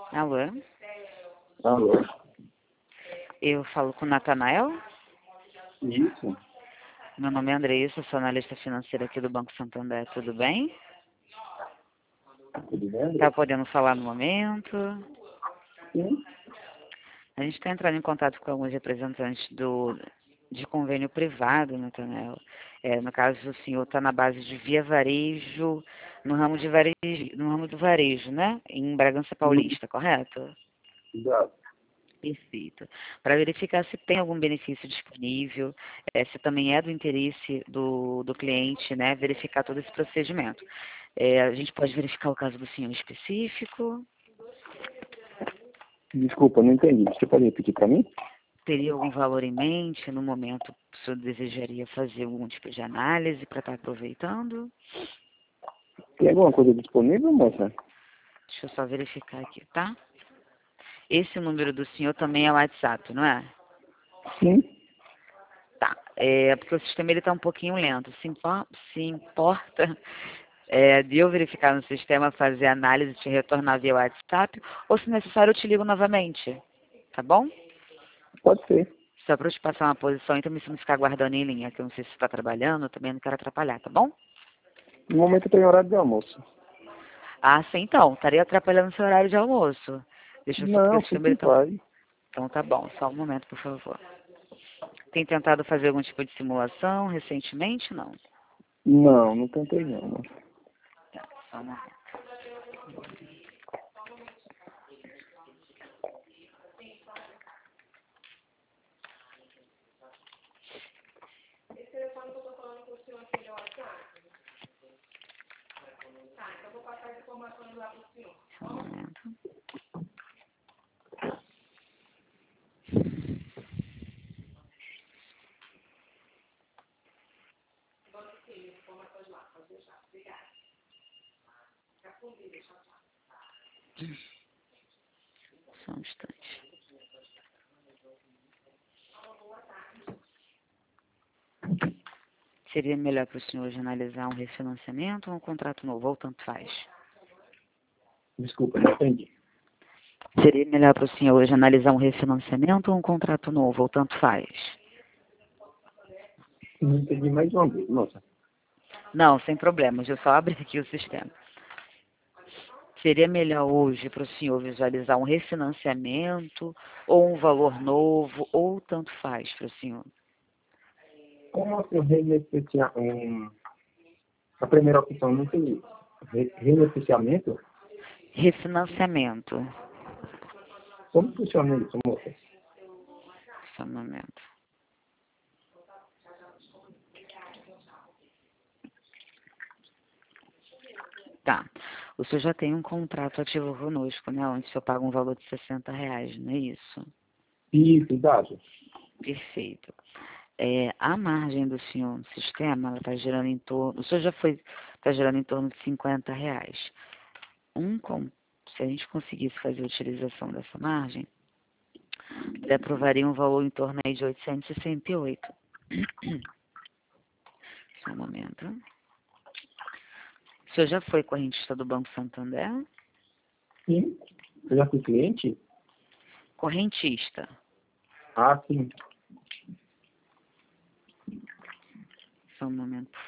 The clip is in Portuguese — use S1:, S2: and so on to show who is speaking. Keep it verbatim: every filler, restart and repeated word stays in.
S1: Alô?
S2: Alô?
S1: Eu falo com o Natanael?
S2: Isso?
S1: Meu nome é Andressa, sou analista financeira aqui do Banco Santander, tudo bem?
S2: Tudo bem?
S1: Tá podendo falar no momento?
S2: Sim.
S1: A gente está entrando em contato com alguns representantes do, de convênio privado, Natanael. É, no caso, o senhor está na base de via varejo, no ramo, de varejo, no ramo do varejo, né? Em Bragança Paulista, correto?
S2: Exato.
S1: Perfeito. Para verificar se tem algum benefício disponível, é, se também é do interesse do, do cliente, né, verificar todo esse procedimento. É, a gente pode verificar o caso do senhor específico.
S2: Desculpa, não entendi. Você pode repetir para mim?
S1: Teria algum valor em mente no momento que o senhor desejaria fazer algum tipo de análise para estar aproveitando?
S2: Tem alguma coisa disponível, moça?
S1: Deixa eu só verificar aqui, tá? Esse número do senhor também é o WhatsApp, não é?
S2: Sim.
S1: Tá. É porque o sistema ele está um pouquinho lento. Se, impo- se importa é, de eu verificar no sistema, fazer análise, te retornar via WhatsApp, ou se necessário eu te ligo novamente, tá bom?
S2: Pode ser.
S1: Só para eu te passar uma posição, então me não ficar guardando em linha, que eu não sei se você está trabalhando, eu também não quero atrapalhar, tá bom?
S2: No momento eu tenho horário de almoço.
S1: Ah, sim, então, estaria atrapalhando o seu horário de almoço. Deixa eu só, porque o
S2: Não,
S1: sistema
S2: fique
S1: ele
S2: em
S1: tá... um-
S2: paz.
S1: Então tá bom, só um momento, por favor. Tem tentado fazer algum tipo de simulação recentemente? Não.
S2: Não, não tentei não, moça.
S1: Tá, só um momento. Só um momento. Só um instante. Seria melhor para o senhor hoje analisar um refinanciamento ou um contrato novo, ou tanto faz?
S2: Desculpa, não entendi.
S1: Seria melhor para o senhor hoje analisar um refinanciamento ou um contrato novo, ou tanto faz?
S2: Não entendi mais uma vez, moça.
S1: Não, sem problemas, eu só abri aqui o sistema. Seria melhor hoje para o senhor visualizar um refinanciamento ou um valor novo, ou tanto faz para o senhor?
S2: Como assim, reneficia... Um... A primeira opção não entendi. Re- Reneficiamento?
S1: Refinanciamento.
S2: Como funciona isso, moça?
S1: Só um momento. Tá. O senhor já tem um contrato ativo conosco, né? Onde o senhor paga um valor de sessenta reais, não é isso?
S2: Isso, exato.
S1: Perfeito. É, a margem do senhor no sistema, ela está girando em torno, o senhor já foi, está girando em torno de cinquenta reais. Um, com- se a gente conseguisse fazer a utilização dessa margem, ele aprovaria um valor em torno aí de oitocentos e sessenta e oito. Só um momento. O senhor já foi correntista do Banco Santander?
S2: Sim. Eu já fui cliente?
S1: Correntista.
S2: Ah, sim.
S1: Só um momento, por